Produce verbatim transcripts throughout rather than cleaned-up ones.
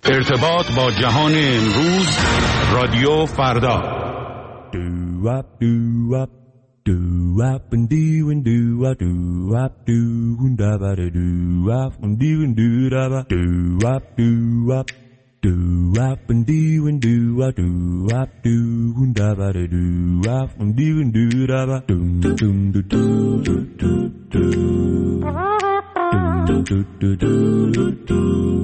ارتباط با جهان امروز، رادیو فردا. Do up do up do up and do and do up do up do and da ba do up and do and do da ba do up do up do up and do and do up do up do and da ba do up and do and do da ba dum dum do do do do do do do do do do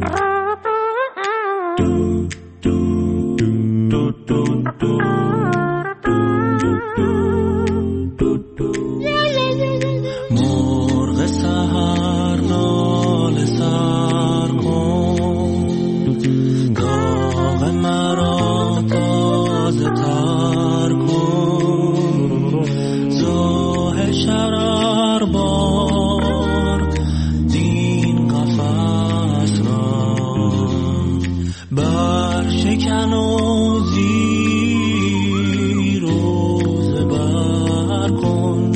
مرغ سحر ناله سر کن، داغ مرا تازه تر کن، زاه شرر بار دین قفس را بر شکن و زیر و زبر کن.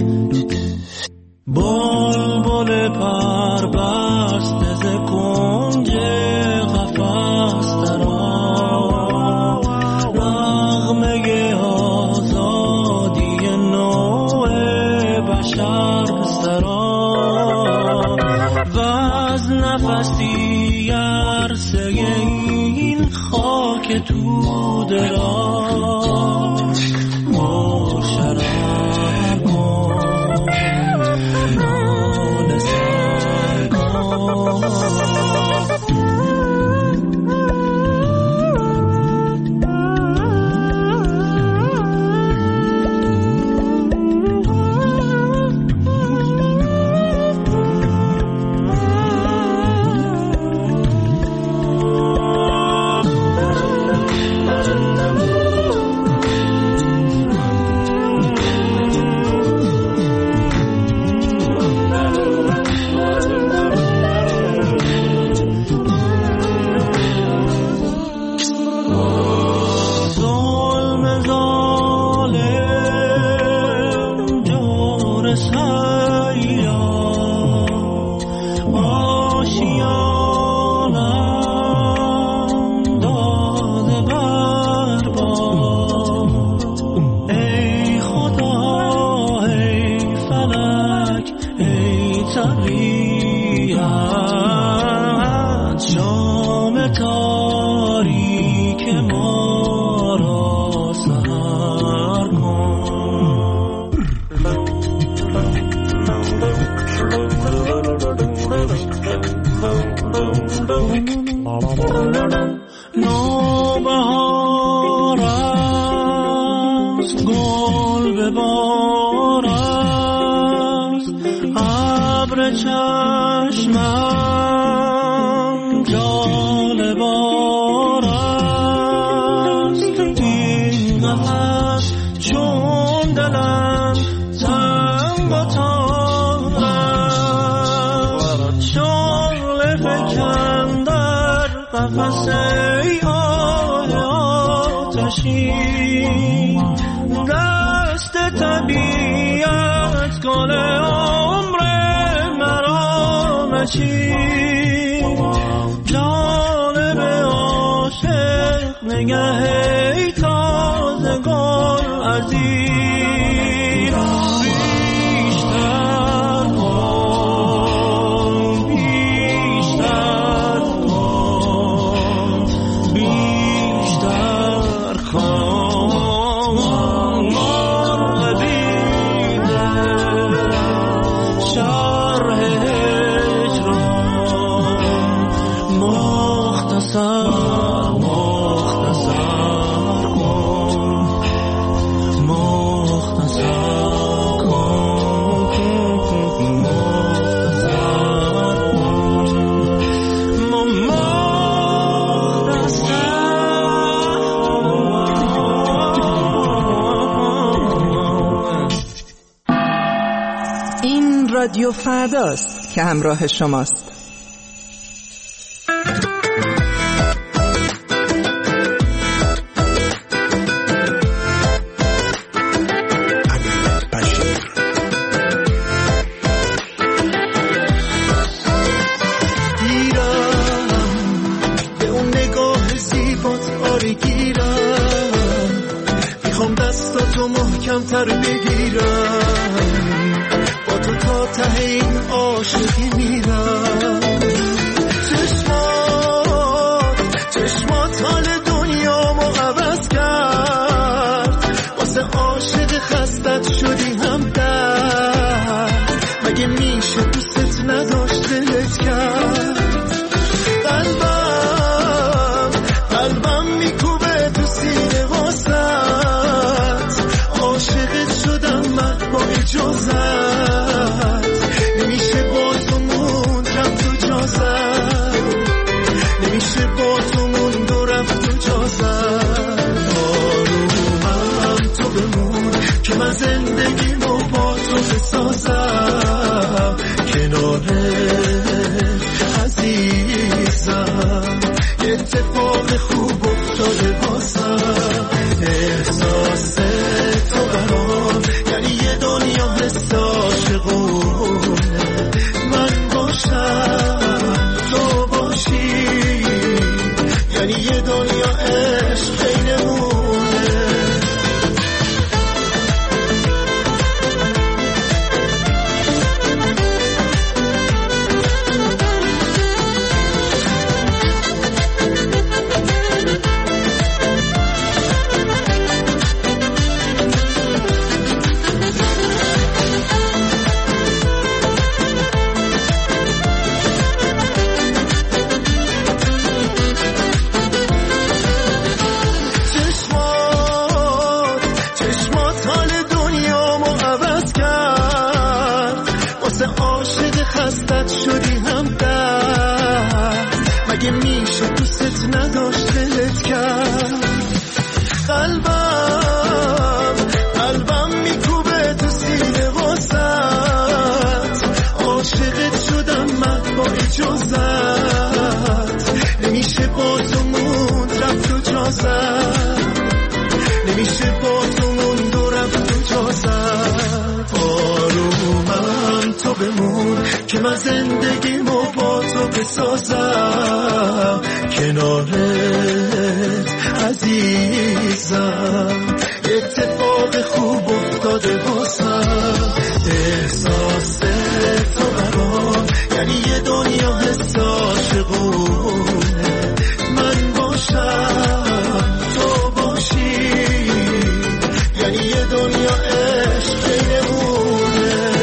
بلبل پر بسته ز کنج قفس درآ، نغمه آزادی نوع بشر سرا، وز نفسی عرصه این خاک تو دراز شرر کن، ناله سر کن. نوبهار است، گل به بار است، ابر چشمم جالبار است، این قفس چون دلم تنگ و تار است، شعله فکن در قفس ای آه آتشین، دست طبیعت گل عمر مرا مچین، جانب عاشق نگه ای تازه گل عزیز، بیشتر کن بیشتر کن بیشتر کن، مرغ بیده شرح هجران، مختصر مختصر کن مختصر کن مختصر کن. این رادیو فرداست که همراه شماست. دیرم به اون نگاه کمتر بگیرم، با تو تا ته این عاشقی میرم. چشمات چشمات حال دنیا مو عوض کرد، واسه عاشق خستت شدی هم درد. مگه میشه دوست نداشت دلت کرد؟ قلبم قلبم میکوبه تو سینه واسط، عاشقت شدم من با اجازت. نمیشه با تو موندم تو جازت، نمیشه با تو موند و رفت تو جازت. آرومم تو بمون که من زندگیمو با تو بسازم، کنارت عزیزم. اتفاق خوب افتاده واسم، احساس تو برام یعنی یه دنیا حس عاشقونه. من باشم تو باشی یعنی یه دنیا عشق بینمونه. خستت شدی هم درد. مگه میشه دوست نداشت دلت کرد؟ قلبم قلبم میکوبه تو سینه واسط، عاشقت شدم من با اجازت. نمیشه با تو موند رفت تو جازت، نمیشه با تو موند و رفت تو جازت. آرومم تو بمون که من زندگیمو با تو بسازم، کنارت عزیزم. اتفاق خوب افتاده واسم، احساس تو برام یعنی یه دنیا حس عاشقونه. من باشم تو باشی یعنی یه دنیا عشق بینمونه.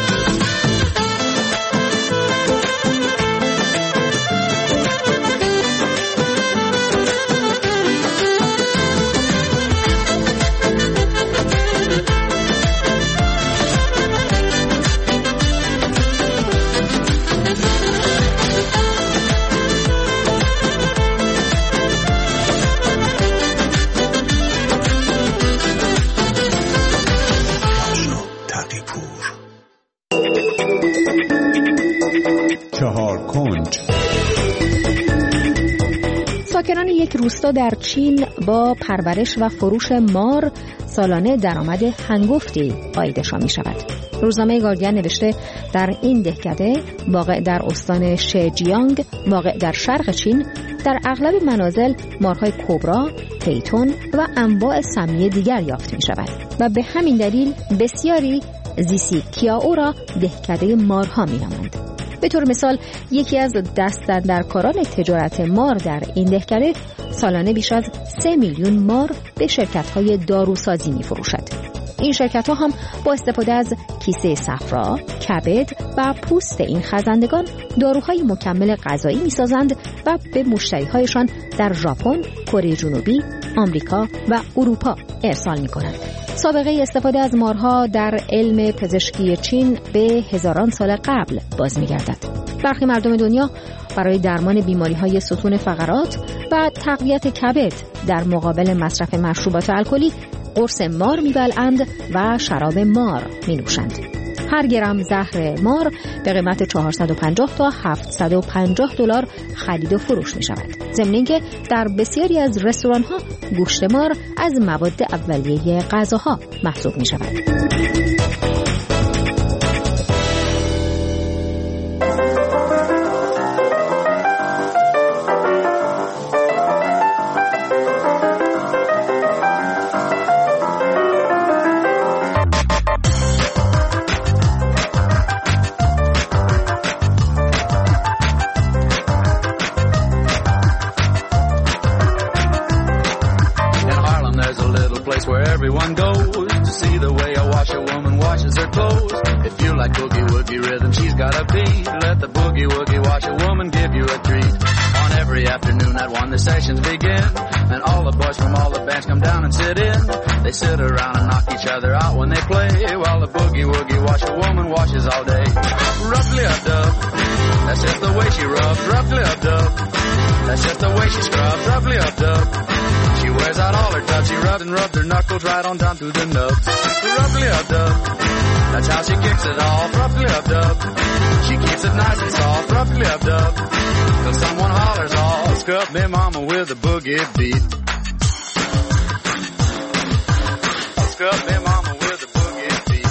چهار کنج. ساکنان یک روستا در چین با پرورش و فروش مار سالانه درآمد هنگفتی عایدشان می شود. روزنامه گاردین نوشته در این دهکده واقع در استان شجیانگ واقع در شرق چین در اغلب منازل مارهای کبرا، پیتون و انواع سمی دیگر یافت می شود و به همین دلیل بسیاری زیسی کیائو را دهکده مارها می نامند. به طور مثال یکی از دستاندرکاران تجارت مار در این دهکده سالانه بیش از سه میلیون مار به شرکت‌های داروسازی می‌فروشد. این شرکت‌ها هم با استفاده از کیسه صفرا، کبد و پوست این خزندگان داروهای مکمل غذایی می‌سازند و به مشتری‌هایشان در ژاپن، کره جنوبی، آمریکا و اروپا ارسال می‌کنند. سابقه استفاده از مارها در علم پزشکی چین به هزاران سال قبل باز می‌گردد. برخی مردم دنیا برای درمان بیماری‌های ستون فقرات و تقویت کبد در مقابل مصرف مشروبات الکلی قرص مار می‌بلعند و شراب مار می‌نوشند. هر گرم زهر مار به قیمت چهارصد و پنجاه تا هفتصد و پنجاه دلار خرید و فروش می شود. ضمن اینکه در بسیاری از رستوران‌ها گوشت مار از مواد اولیه غذاها محسوب می شود. everyone goes to see the way a washer woman washes her clothes. If you like boogie woogie rhythm, she's got a beat. Let the boogie woogie washer woman give you a treat. On every afternoon at one the sessions begin, and all the boys from all the bands come down and sit in. They sit around and knock each other out when they play, while the boogie woogie washer woman washes all day. Roughly up dub, that's just the way she rubs. Roughly up dub, that's just the way she scrubs. Roughly up dub, she wears out all her tubs. She rubs and rubs her knuckles right on down to the nubs. Roughly up dub, that's how she kicks it off. Roughly up dub, she keeps it nice and soft. Roughly up dub, till someone hollers off. Scrub me mama with a boogie beat. Scrub me mama with a boogie beat.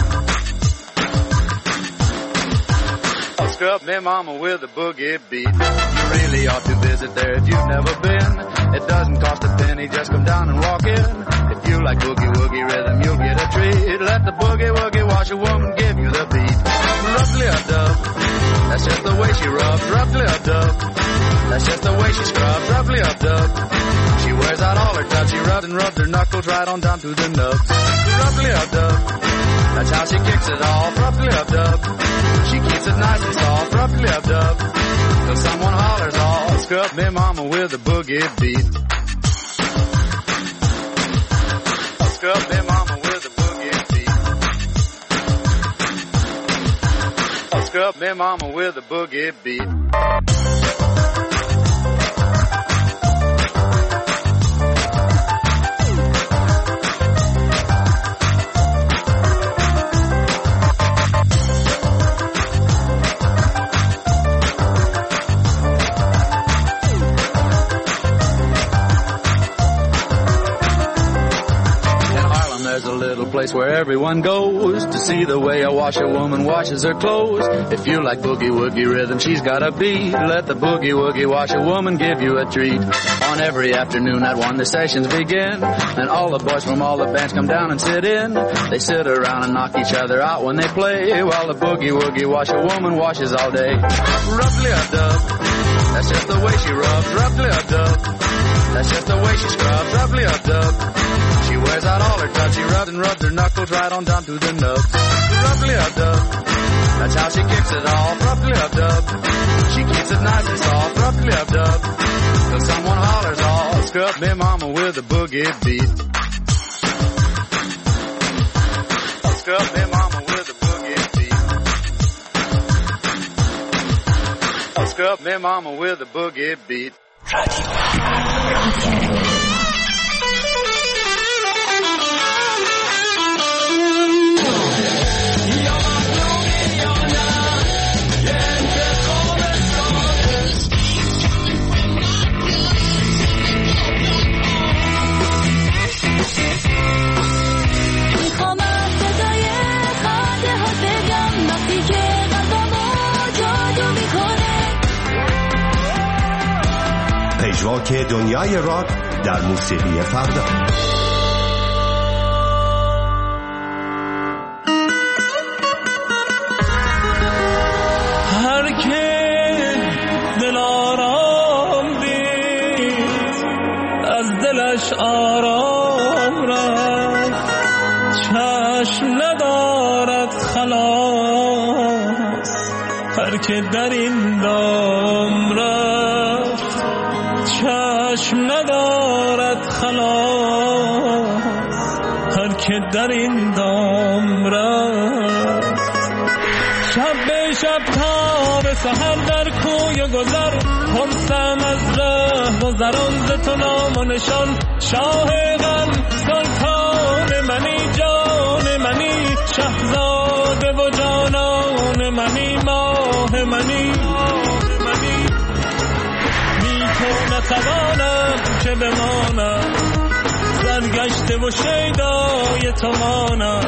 Scrub me mama with a boogie beat. You really ought to visit there if you've never been. It doesn't cost a penny, just come down and walk in. If you like boogie woogie rhythm, you'll get a treat. Let the boogie woogie washer woman give you the beat. Roughly up dub, that's just the way she rubs. Roughly up dub, that's just the way she scrubs. Roughly up dub, she wears out all her tubs. She rubs and rubs her knuckles right on down to the nubs. Roughly up dub, that's how she kicks it off. Roughly up dub, she keeps it nice and soft. Roughly up dub, till someone hollers off. Scrub me mama with a boogie beat. Scrub me mama with a boogie beat. Scrub me mama with a boogie beat. Place where everyone goes to see the way a washer woman washes her clothes. If you like boogie woogie rhythm, she's got a beat. Let the boogie woogie washer woman give you a treat. On every afternoon at one the sessions begin, and all the boys from all the bands come down and sit in. They sit around and knock each other out when they play, while the boogie woogie washer woman washes all day. Roughly up dub, that's just the way she rubs. Roughly up dub, that's just the way she scrubs. Roughly up dub, she wears out all her tubs. She rubs and rubs her knuckles right on down to the nubs. Roughly up dub, that's how she kicks it off. Roughly up dub, she keeps it nice and soft. Roughly up dub, till someone hollers off. Scrub me mama with a boogie beat. Scrub me mama with a boogie beat. Scrub me mama with a boogie beat. پژواک دنیای راک در موسیقی فردا. هر که دل آرام دید از دلش آرام رفت، چشم ندارد خلاص. هر که در این دام رفت، چشم ندارد خلاص. هر که در این دام رفت، شب به شب تا به سحر در کوی گذر، پرسم از ره گذران ز تو نام و نشان. شاه غم سلطان منی، جان منی، شهزاده و جانان منی، ماه منی. بی تو نتوانم که بمانم، سرگشته و شیدای تو مانم.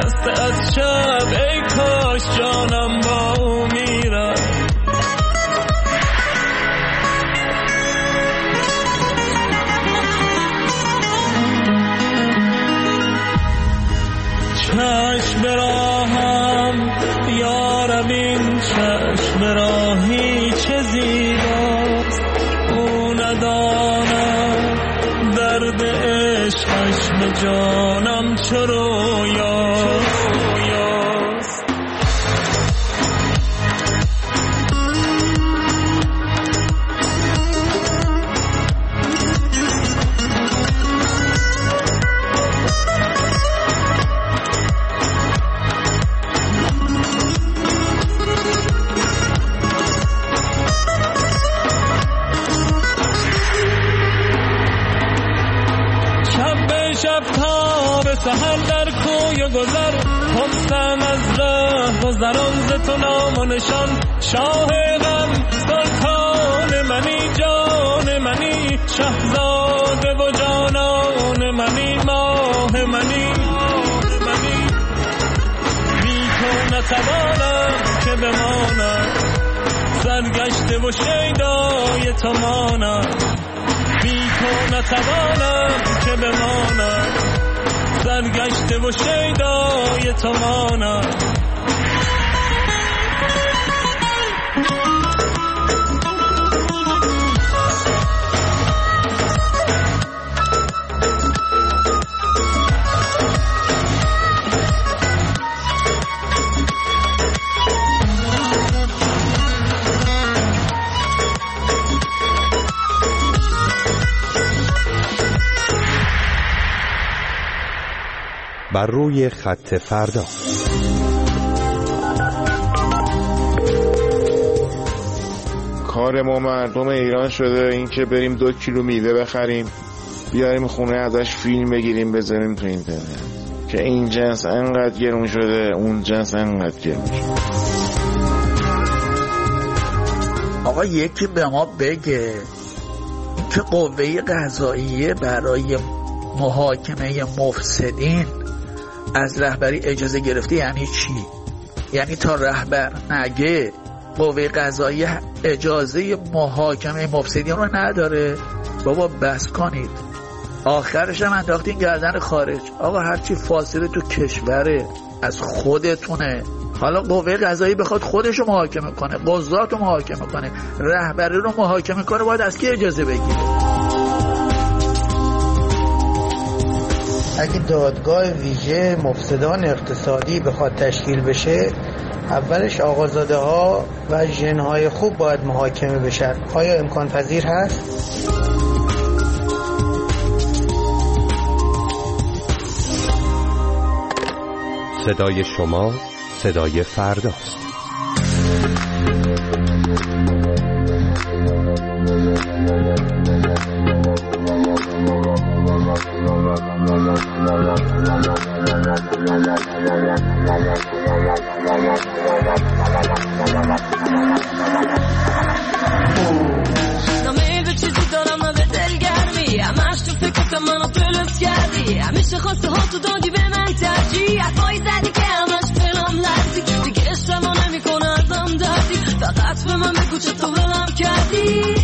خسته از شب ای کاش جانم با او میرفت. چشم براهم یارم این چشم راهی چه زیباست، او نداند درد عشقش به جانم چه رویاست. سهر در کوی و گذر خمسم از ره گذران ز تو نام و نشان، شاه غم سلطان منی جان منی، شهزاده و جانان منی ماه منی منی. بی تو نتوانم که بمانم، سرگشته و شیدای تو مانم. بی تو نتوانم که بمانم، سرگشته و شیدای تو مانم. بر روی خط فردا. کار ما مردم ایران شده این که بریم دو کیلو میوه بخریم بیاریم خونه ازش فیلم بگیریم بذاریم تو اینترنت که این جنس انقدر گرون شده اون جنس انقدر گرون شده. آقا یکی به ما بگه که قوه قضاییه برای محاکمه مفسدین از رهبری اجازه گرفته یعنی چی؟ یعنی تا رهبر نگه قوه قضاییه اجازه محاکمه مفسدین رو نداره؟ بابا بس کنید. آخرش هم انداختین گردن خارج. آقا هرچی فاصله تو کشوره از خودتونه. حالا قوه قضایی بخواد خودش رو محاکمه کنه، قضات رو محاکمه کنه، رهبری رو محاکمه کنه، باید از کی اجازه بگیره؟ اگه دادگاه ویژه مفسدان اقتصادی بخواد تشکیل بشه، اولش آقازاده ها و ژن های خوب باید محاکمه بشن. آیا امکان پذیر هست؟ صدای شما صدای فرداست. نمیل به چیزی دارم نه به دلگرمی، همش تو فکرت منو پلس کردی، همیشه خواسته ها تو دادی به من ترجیح، حرفایی زدی که همش فلام لرزی، دیگه اشتباه نمی کنه ازم دردی، فقط به من بگو چطور ولم کردی،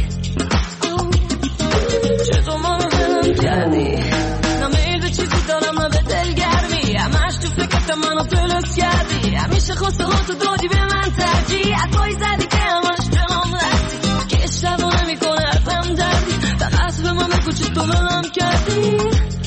چطور منو ولم کردی. نمیل به چیزی دارم نه به دلگرمی، همش تو فکرت منو پلس کردی، همیشه خواسته ها تو دادی به من ترجیح، حرفایی زدی که همش فلام لرزی، دیگه اشتباه نمی کنه ازم دردی، فقط به من بگو چطور ولم کردی.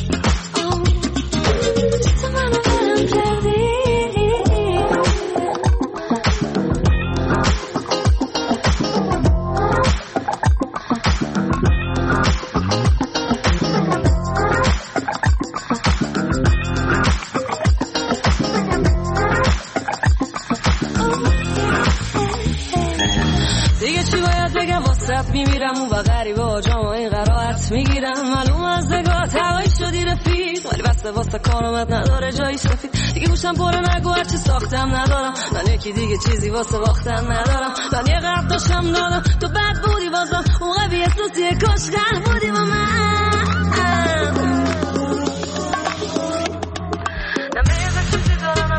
میمیرم اون و غریبه ها جامعه قرارت میگیرم، معلوم از نگاه هوایی شدی رفیق، ولی بسته واسه کارامت نداره جایی سفید، دیگه گوشم پره نگو هرچی ساختم ندارم، من یکی دیگه چیزی واسه باختن ندارم، من یه قرد داشتم دادم تو بد بودی بازم، اون قوی احساسیه کاش غرق بودی با من. نمیگه چیزی دارم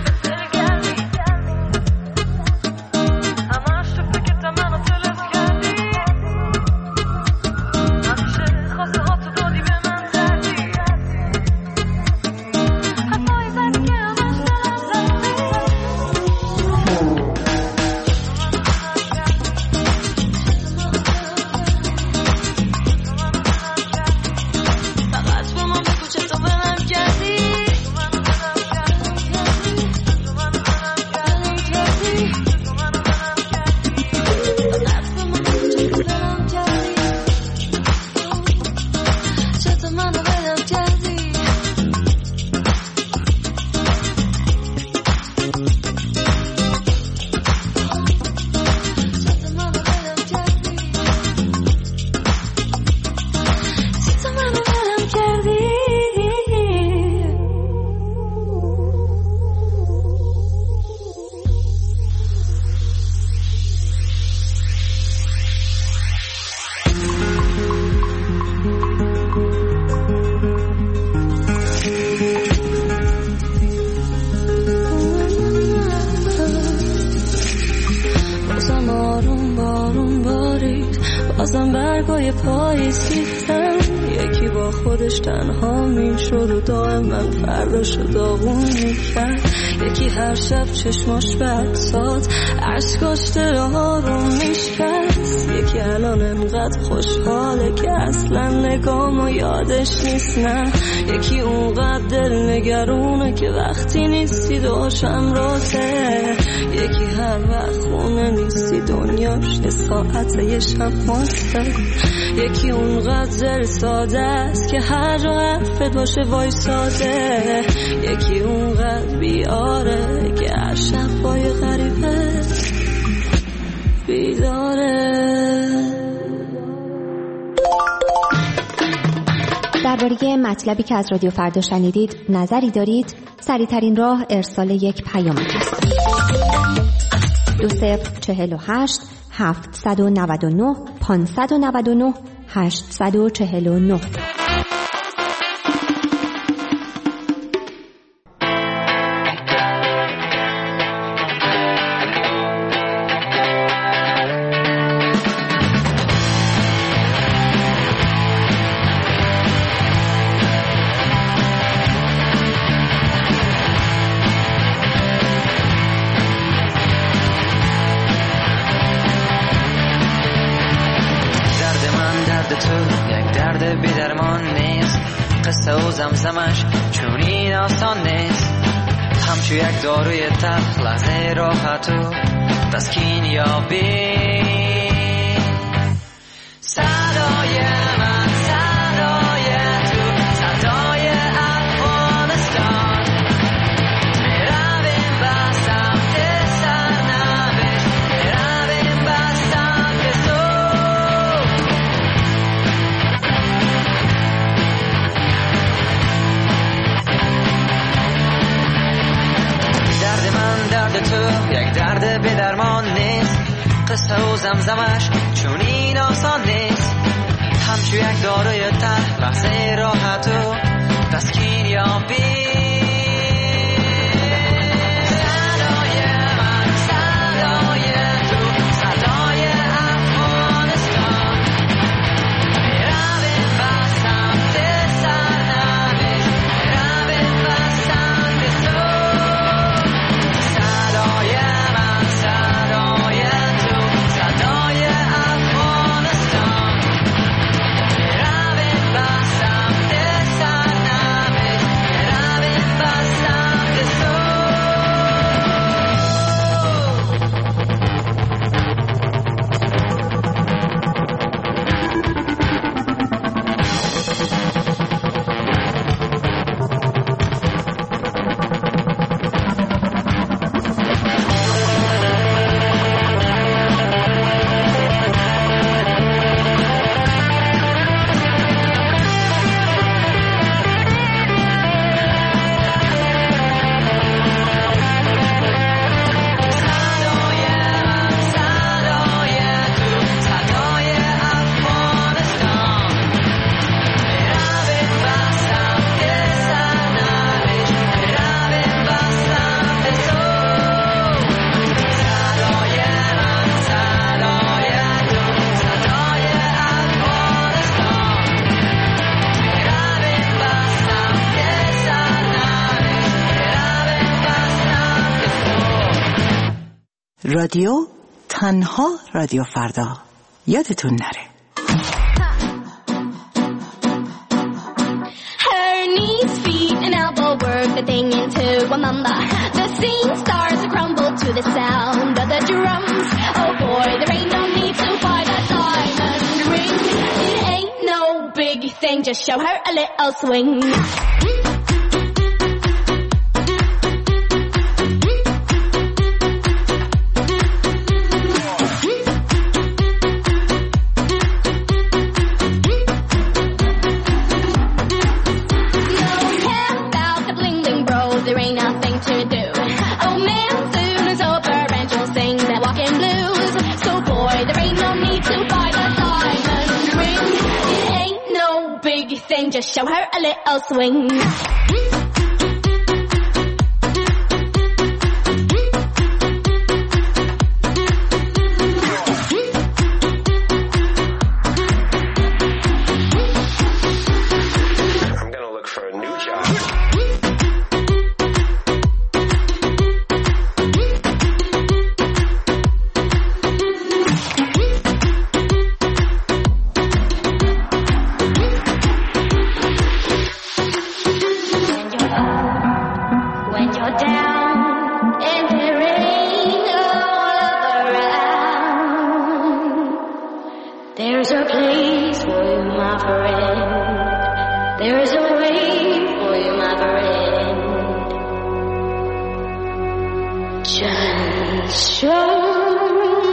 بازم برگای پاییز ریختن. یکی با خودش تنها میشد و دائم من فرداشو داغون میکرد. یکی هر شب چشماش به عکسات عشقاش دلها رو میشکست. یکی الان انقدر خوشحاله که اصلا نگامو یادش نیست. نه یکی اونقدر دل نگرونه که وقتی نیستی دوشم روته. یکی هر وقت خونه نیستی دنیاش یه ساعت یه شب ماسته. یکی اونقدر زر ساده است که هر جا حرفت باشه وایساده. یکی اونقدر بیاره که هر شب با یه غریبه بیداره. درباره مطلبی که از رادیو فردا شنیدید نظری دارید؟ سریع‌ترین راه ارسال یک پیام است. دو صفر چهل و هشت هفتصد و نود و نه پانصد و نود و نه هشتصد و چهل و نه. زمزمش چونین آسان نیست. همچو یک داروی تلخ لحظه راحت و تسکین یابی. صدای من صدای تو صدای افغانستان. میرویم به سمت سرنوشت میرویم به سمت صبح. درد تو یک درد به درمان نیست. قصه و زمزمش چون این آسان نیست. همچو یک داروی تلخ لحظه راحت و تسکین یابی. رادیو تنها رادیو فردا. یادتون نره. Her knees, feet, and elbow work the thing into a mamba. The scene starts to crumble to the sound of the drums. Oh boy, there ain't no need to buy that diamond ring. It ain't no big thing, just show her a little swing. Just show her a little swing. There's a way for you, my friend. Just show